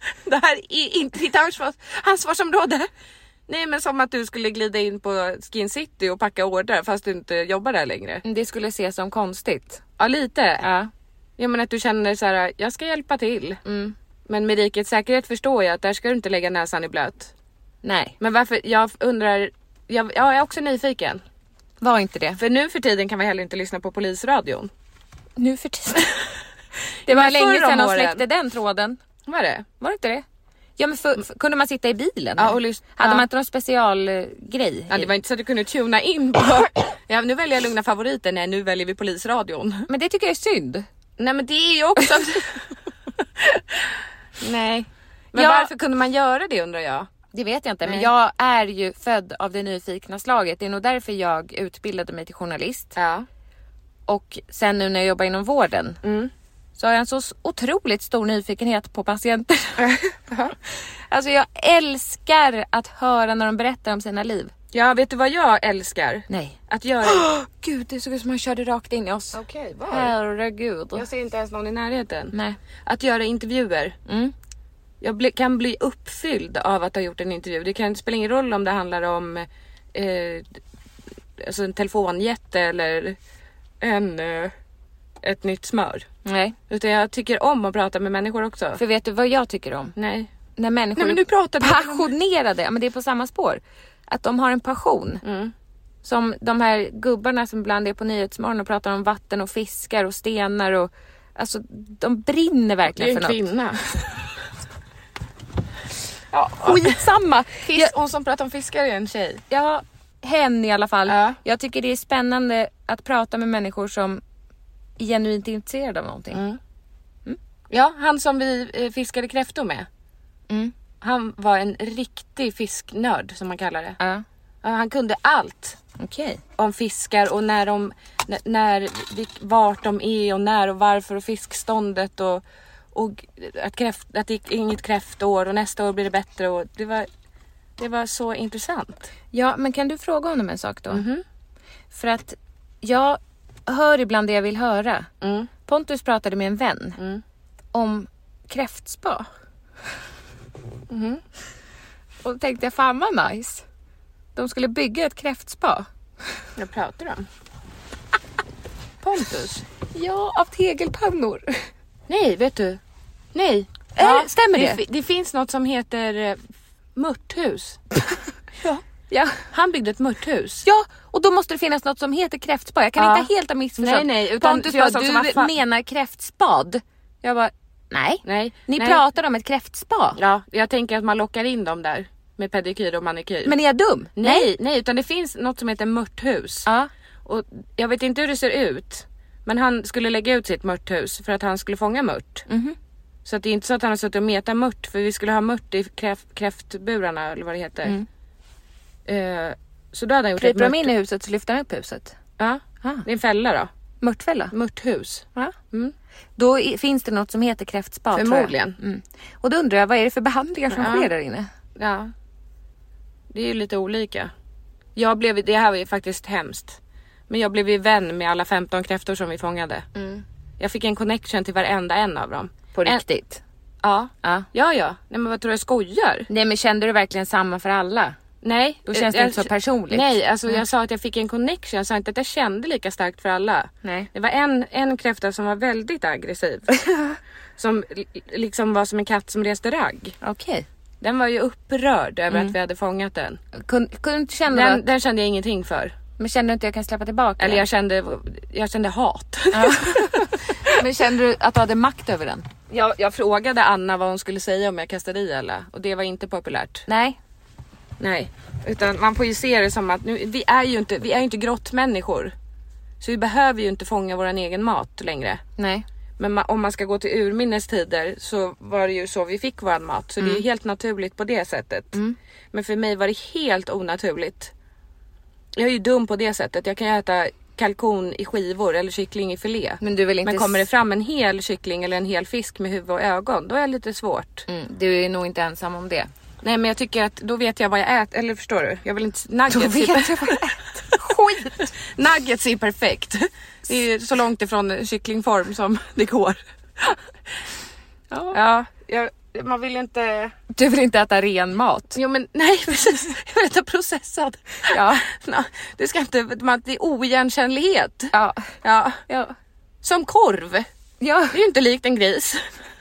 Det här är inte ditt ansvarsområde. Nej, men som att du skulle glida in på Skin City och packa order fast du inte jobbar där längre. Det skulle ses som konstigt. Ja, lite. Ja. Jag menar att du känner så här, jag ska hjälpa till. Men med rikets säkerhet förstår jag att där ska du inte lägga näsan i blöt. Nej. Men varför, jag undrar, jag är också nyfiken. Var inte det. För nu för tiden kan vi heller inte lyssna på polisradion. Nu för tiden. Det var Men länge förr om sedan de åren. släckte den tråden. Var det? Var det inte det? Ja, men kunde man sitta i bilen? Ja, och hade man inte någon specialgrej? Ja, det var inte så att du kunde tuna in på... Ja, nu väljer jag lugna favoriter. Nej, nu väljer vi polisradion. Men det tycker jag är synd. Nej, men det är ju också... Nej. Men varför kunde man göra det, undrar jag? Det vet jag inte. Nej. Men jag är ju född av det nyfikna slaget. Det är nog därför jag utbildade mig till journalist. Ja. Och sen nu när jag jobbar inom vården så har jag en så otroligt stor nyfikenhet på patienter. Alltså jag älskar att höra när de berättar om sina liv. Ja, vet du vad jag älskar? Nej. Att göra... Gud, det såg ut som han körde rakt in i oss. Okej, var? Herregud. Jag ser inte ens någon i närheten. Nej. Att göra intervjuer. Jag kan bli uppfylld av att ha gjort en intervju. Det kan spela ingen roll om det handlar om alltså en telefonjätte eller ett nytt smör. Nej. Utan jag tycker om att prata med människor också. För vet du vad jag tycker om? Nej. När människor Nej, men nu pratar du passionerade. Ja, men det är på samma spår. Att de har en passion. Som de här gubbarna som ibland är på Nyhetsmorgon och pratar om vatten och fiskar och stenar. Och, alltså, de brinner verkligen för något. Det är en kvinna. Ja, skitsamma. Hon som pratar om fiskar är en tjej. Ja, hen i alla fall. Ja. Jag tycker det är spännande att prata med människor som är genuint intresserade av någonting. Ja, han som vi fiskade kräftor med. Han var en riktig fisknörd, som man kallar det. Ja. Ja, han kunde allt. Okej. Om fiskar och vart de är och när och varför och fiskståndet och att det är inget kräftår och nästa år blir det bättre och det var så intressant. Ja, men kan du fråga honom en sak då? För att jag hör ibland det jag vill höra. Pontus pratade med en vän om kräftspa. Och då tänkte jag, fan vad nice. De skulle bygga ett kräftspa. Jag pratar om Pontus. Ja, av tegelpannor. Nej, vet du? Nej. Stämmer det? Det finns något som heter mörthus. Ja. Han byggde ett mörthus. Ja, och då måste det finnas något som heter kräftspa. Jag kan inte helt ha missförstått. Nej, utan Pontus bara, du menar kräftspad. Jag bara, nej. Ni pratar om ett kräftspa. Ja, jag tänker att man lockar in dem där med pedikyr och manikyr. Men är jag dum? Nej, utan det finns något som heter mörthus. Ja. Och jag vet inte hur det ser ut. Men han skulle lägga ut sitt mörthus för att han skulle fånga mört. Så att det är inte så att han har suttit och metat mört. För vi skulle ha mört i kräftburarna eller vad det heter. Så då hade han gjort Kryper ett de in i huset så lyfter han upp huset. Ja, det är en fälla då. Mörtfälla? Mörthus. Ja. Då finns det något som heter kräftspa. Förmodligen. Och då undrar jag, vad är det för behandlingar som sker där inne? Ja. Det är ju lite olika. Det här var ju faktiskt hemskt. Men jag blev ju vän med alla 15 kräftor som vi fångade. Jag fick en connection till varenda en av dem. På riktigt? Ja. Nej, men vad tror jag skojar? Nej, men kände du verkligen samma för alla? Nej. Då känns det inte så personligt. Nej, alltså jag sa att jag fick en connection. Jag sa inte att jag kände lika starkt för alla. Nej. Det var en kräfta som var väldigt aggressiv. Som liksom var som en katt som reste ragg. Okej. Den var ju upprörd över att vi hade fångat den. Kunde du inte känna den kände jag ingenting för. Men kände du inte att jag kan släppa tillbaka? Eller jag kände hat. Ja. Men kände du att du hade makt över den? Jag frågade Anna vad hon skulle säga om jag kastade i alla. Och det var inte populärt. Nej. Utan man får ju se det som att vi är ju inte grottmänniskor. Så vi behöver ju inte fånga våran egen mat längre. Nej. Men om man ska gå till urminnes tider så var det ju så vi fick våran mat. Så det är ju helt naturligt på det sättet. Men för mig var det helt onaturligt. Jag är ju dum på det sättet. Jag kan äta kalkon i skivor eller kyckling i filé. Men du vill inte... Men kommer det fram en hel kyckling eller en hel fisk med huvud och ögon, då är det lite svårt. Du är nog inte ensam om det. Nej, men jag tycker att då vet jag vad jag äter. Eller förstår du? Jag vill inte... Nuggets då vet jag vad jag äter. Skit! Nuggets är perfekt. Det är så långt ifrån kycklingform som det går. man vill inte... Du vill inte äta ren mat? Jo men nej precis, jag vill äta processad. Ja. Det ska inte, det är oigenkännlighet. Ja. Som korv. Ja. Det är ju inte likt en gris.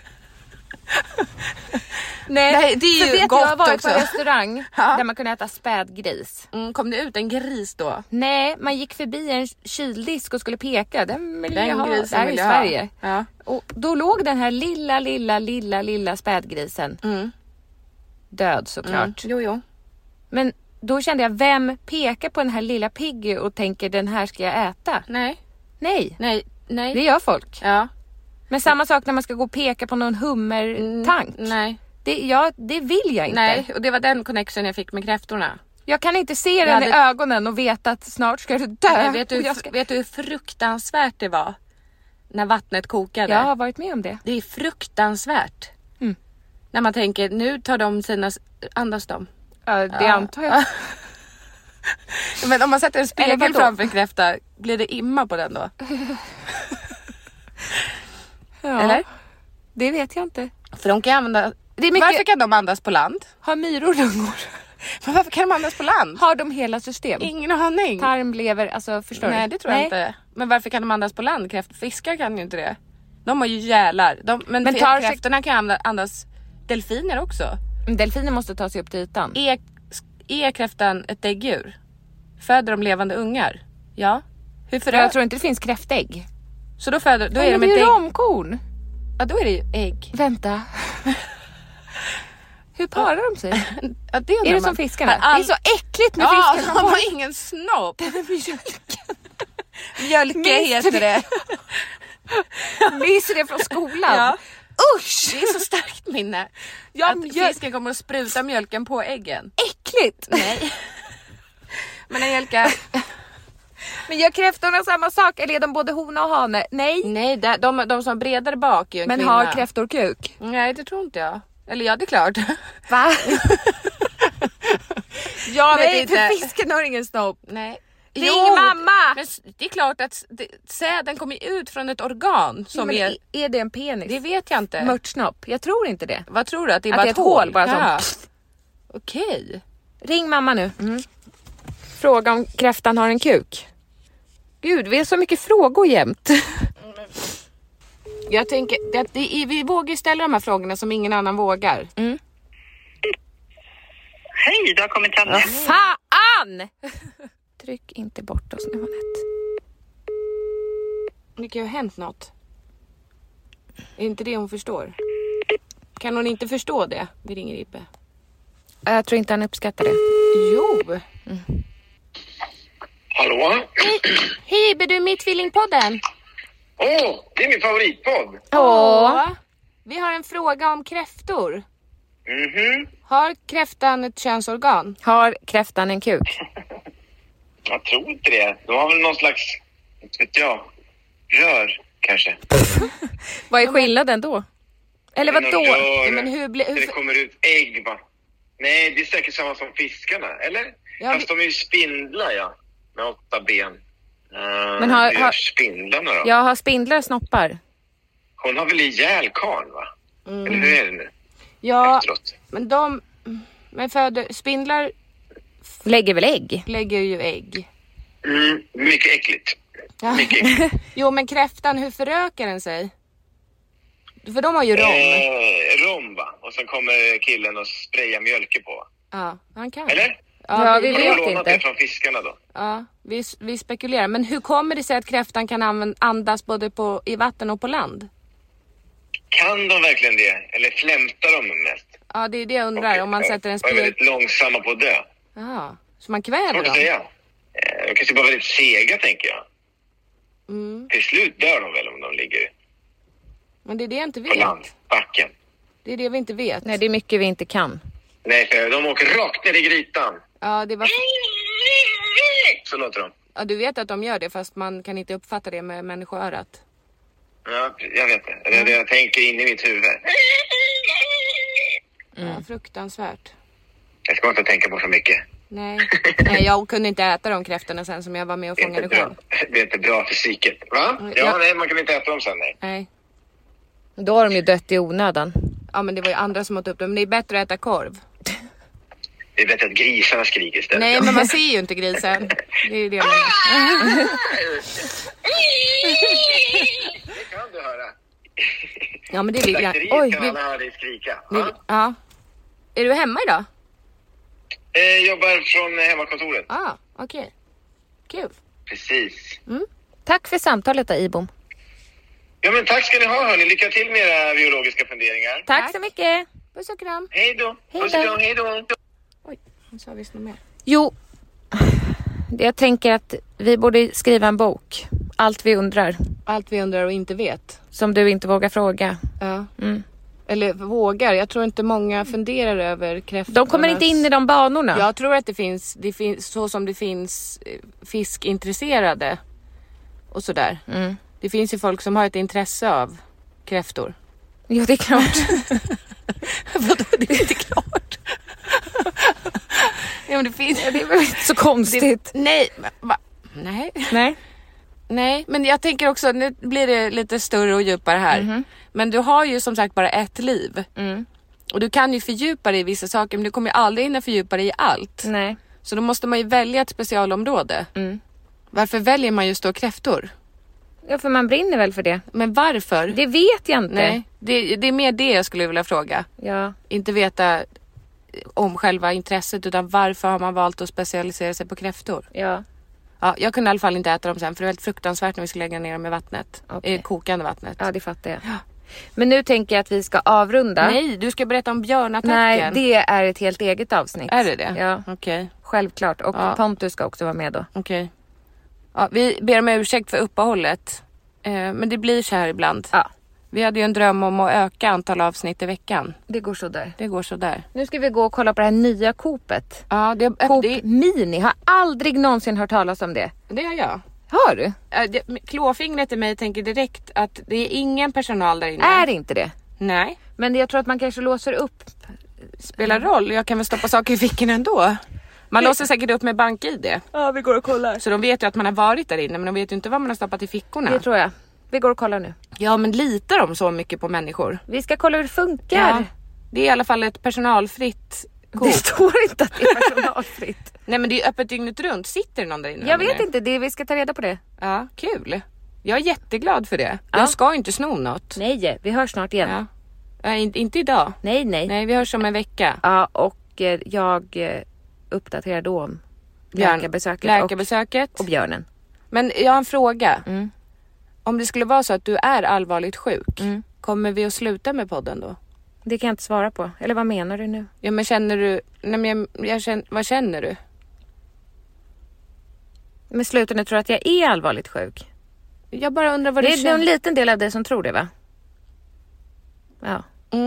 Nej, det är ju vet gott jag har varit också. på restaurang där man kunde äta spädgris. Kom det ut en gris då? Nej, man gick förbi en kyldisk och skulle peka. Den vill jag ha. grisen Det här är vill i jag Sverige. ha. Ja. Och då låg den här lilla spädgrisen. Död såklart. Jo. Men då kände jag, vem pekar på den här lilla Piggy och tänker den här ska jag äta? Nej. Det gör folk. Ja. Men samma sak när man ska gå och peka på någon hummertank. Nej. Det vill jag inte. Nej, och det var den connection jag fick med kräftorna. Jag kan inte se den i ögonen och veta att snart ska du dö. Nej, vet du hur fruktansvärt det var? När vattnet kokade. Jag har varit med om det. Det är fruktansvärt. När man tänker, nu tar de andas de. Ja, det antar jag. Men om man sätter en spegel vadå? framför en kräfta, blir det imma på den då? Ja. Eller? Det vet jag inte. För de kan använda... Varför kan de andas på land? Har myror lungor? Men varför kan de andas på land? Har de hela system? Ingen aning. Tarm, lever, alltså förstår du? Nej, det tror jag inte. Men varför kan de andas på land? Fiskar kan ju inte det. De har ju gälar. Men kräftorna kan andas. Delfiner också. Delfiner måste ta sig upp till ytan. Är kräftan ett däggdjur? Föder de levande ungar? Ja. Jag tror inte det finns kräftägg. Så då är det är ju romkorn. Ja, då är det ju ägg. Vänta. Hur parar de sig? Ja, är det som fiskarna? Det är så äckligt med fiskarna. De har ingen snopp. Mjölke heter det. Minns det från skolan? Ja. Usch! Det är så starkt minne. Att fisken kommer att spruta mjölken på äggen. Äckligt! Nej. Men Angelica... Men gör kräftorna samma sak? Eller är de både hona och hane? Nej, de som har bredare bak är ju en kvinna. har kräftor kuk? Nej, det tror inte jag. Eller ja, det är klart. Va? Jag vet inte. För fisken har ingen snopp. Nej. Ring mamma! Men det är klart att säden kommer ut från ett organ som är det en penis? Det vet jag inte. Mörtsnopp? Jag tror inte det. Vad tror du? Att det är att bara det är ett hål? Bara Okej. Ring mamma nu. Fråga om kräftan har en kuk. Gud, vi har så mycket frågor jämt. Jag tänker att vi vågar ställa de här frågorna som ingen annan vågar. Hej, du har kommit till Anette. Fan! Tryck inte bort oss nu, Anette. Det kan ju ha hänt något. Är inte det hon förstår? Kan hon inte förstå det? Vi ringer Ippe. Jag tror inte han uppskattar det. Jo. Hallå? Hej Ippe, du är med i Tvillingpodden. Det är min favoritpodd. Vi har en fråga om kräftor. Mhm. Har kräftan ett könsorgan? Har kräftan en kuk? Jag tror inte det. De har väl någon slags, vet jag, rör kanske. Vad är skillnaden då? Eller vad då? Men hur det kommer ut ägg, va? Nej, det är säkert samma som fiskarna, eller? Fast de är ju spindlar, ja. Med 8 ben. Men har spindlarna då? Jag har spindlar snoppar. Hon har väl ihjäl karn, va? Eller hur är det nu? Ja, efteråt? Men spindlar lägger väl ägg? Lägger ju ägg. Mycket äckligt. Mycket äckligt. Jo, men kräftan, hur förökar den sig? För de har ju rom. Rom, va? Och sen kommer killen och sprayar mjölke på. Ja, han kan. Eller? Ja, vi har vet lånat inte. Det från fiskarna då? Ja, vi spekulerar. Men hur kommer det sig att kräftan kan andas både i vatten och på land? Kan de verkligen det? Eller flämtar de mest? Ja, det är det jag undrar. Om man sätter en De är väldigt långsamma på att dö. Ja, så man kväver Svårt dem? att säga. De kanske bara väldigt sega, tänker jag. Till slut dör de väl om de ligger Men det är det jag inte på vet. landbacken. Det är det vi inte vet. Nej, det är mycket vi inte kan. Nej, för de åker rakt ner i grytan. Ja, det var... Så låter de. Ja, du vet att de gör det, fast man kan inte uppfatta det med människoörat. Ja, jag vet det. Det är det jag tänker in i mitt huvud. Ja, fruktansvärt. Jag ska inte tänka på för mycket. Nej, jag kunde inte äta de kräftorna sen som jag var med och fångade själv. Det är inte bra för psyket, va? Ja, nej, man kan inte äta dem sen, nej. Då har de ju dött i onödan. Ja, men det var ju andra som åt upp det. Men det är bättre att äta korv. Det är bättre att grisarna skriker istället. Nej, men man ser ju inte grisen. Det är ju det jag menar. Det kan du höra. Ja, men det är vi. Oj, kan alla höra dig skrika. Ja. Är du hemma idag? Jobbar från hemmakontoret. Okej. Kul. Precis. Tack för samtalet då, Ibom. Ja, men tack ska ni ha, hörni. Lycka till med era biologiska funderingar. Tack så mycket. Puss och kram. Hej då. Puss och kram, hej då. Oj, nu sa vi något mer. Jo, jag tänker att vi borde skriva en bok. Allt vi undrar. Allt vi undrar och inte vet. Som du inte vågar fråga. Ja. Eller vågar. Jag tror inte många funderar över kräftornas... De kommer inte in i de banorna. Jag tror att det finns så som det finns fiskintresserade och sådär. Det finns ju folk som har ett intresse av kräftor. Jo, det är klart. Vadå, det är inte klart. Ja, men det finns... Det är väl inte så konstigt. Nej. Nej, men jag tänker också, nu blir det lite större och djupare här. Men du har ju som sagt bara ett liv. Och du kan ju fördjupa dig i vissa saker, men du kommer ju aldrig hinna fördjupa dig i allt. Nej. Så då måste man ju välja ett specialområde. Varför väljer man just då kräftor? Ja, för man brinner väl för det. Men varför? Det vet jag inte. Nej, det är mer det jag skulle vilja fråga. Ja. Inte veta om själva intresset, utan varför har man valt att specialisera sig på kräftor? Ja. Ja, jag kunde i alla fall inte äta dem sen, för det är väldigt fruktansvärt när vi skulle lägga ner dem i vattnet. I kokande vattnet. Ja, det fattar jag. Ja. Men nu tänker jag att vi ska avrunda. Nej, du ska berätta om björnattacken. Nej, det är ett helt eget avsnitt. Är det? Ja. Okej. Självklart. Och Pontus ska också vara med då. Okej. Ja, vi ber om ursäkt för uppehållet. Men det blir så här ibland. Ja. Vi hade ju en dröm om att öka antal avsnitt i veckan. Det går så där. Det går så där. Nu ska vi gå och kolla på det här nya Coopet. Ja, Coop Mini. Har aldrig någonsin hört talas om det. Det har jag. Har du? Klåfingret i mig tänker direkt att det är ingen personal där inne. Är det inte det? Nej. Men jag tror att man kanske låser upp. Spelar roll. Jag kan väl stoppa saker i fickan ändå. Man låser säkert upp med bank-ID. Ja, vi går och kollar. Så de vet ju att man har varit där inne, men de vet ju inte vad man har stoppat i fickorna. Det tror jag. Vi går och kollar nu. Ja, men litar de så mycket på människor? Vi ska kolla hur det funkar. Ja, det är i alla fall ett personalfritt Coop. Det står inte att det är personalfritt. Nej, men det är öppet dygnet runt. Sitter det någon där inne? Jag vet inte, vi ska ta reda på det. Ja, kul. Jag är jätteglad för det. Jag ska inte sno något. Nej, vi hörs snart igen. Ja. Inte idag. Nej. Nej, vi hörs om en vecka. Ja, och jag uppdaterar då om läkarbesöket och björnen. Men jag har en fråga. Om det skulle vara så att du är allvarligt sjuk, kommer vi att sluta med podden då? Det kan jag inte svara på. Eller vad menar du nu? Ja, men känner du... Nej, men vad känner du? Men sluta nu, tror att jag är allvarligt sjuk. Jag bara undrar vad du känner. Det är en liten del av dig som tror det, va? Ja.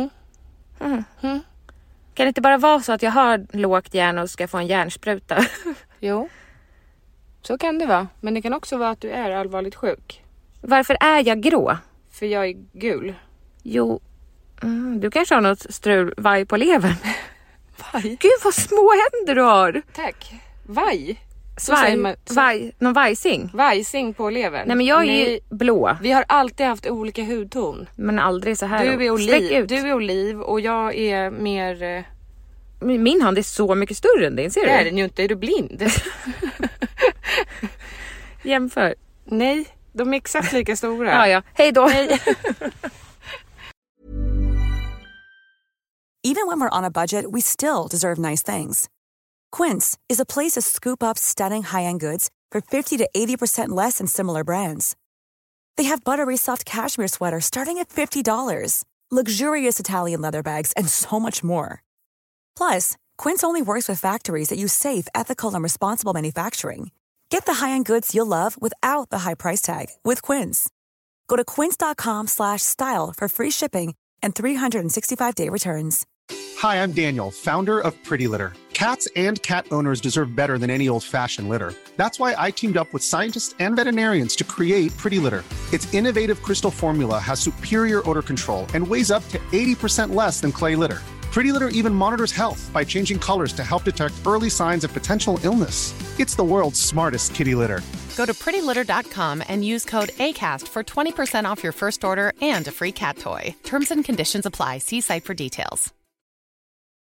Kan det inte bara vara så att jag har lågt hjärn och ska få en hjärnspruta? Jo. Så kan det vara. Men det kan också vara att du är allvarligt sjuk. Varför är jag grå? För jag är gul. Jo, du kanske har något strul vaj på levern. Vaj? Gud, vad små händer du har. Tack. Vaj? Någon vajsing? Vajsing på levern. Nej, men jag är ju blå. Vi har alltid haft olika hudton. Men aldrig så här. Du är oliv och jag är mer... Min hand är så mycket större än din, ser du? Det är den ju inte, är du blind? Jämför. Nej, de är exakt lika stora. Ja. Hej då. Hej. Even when we're on a budget, we still deserve nice things. Quince is a place to scoop up stunning high-end goods for 50 to 80% less than similar brands. They have buttery soft cashmere sweaters starting at $50, luxurious Italian leather bags, and so much more. Plus, Quince only works with factories that use safe, ethical, and responsible manufacturing. Get the high-end goods you'll love without the high price tag with Quince. Go to quince.com/style for free shipping and 365-day returns. Hi, I'm Daniel, founder of Pretty Litter. Cats and cat owners deserve better than any old-fashioned litter. That's why I teamed up with scientists and veterinarians to create Pretty Litter. Its innovative crystal formula has superior odor control and weighs up to 80% less than clay litter. Pretty Litter even monitors health by changing colors to help detect early signs of potential illness. It's the world's smartest kitty litter. Go to prettylitter.com and use code ACAST for 20% off your first order and a free cat toy. Terms and conditions apply. See site for details.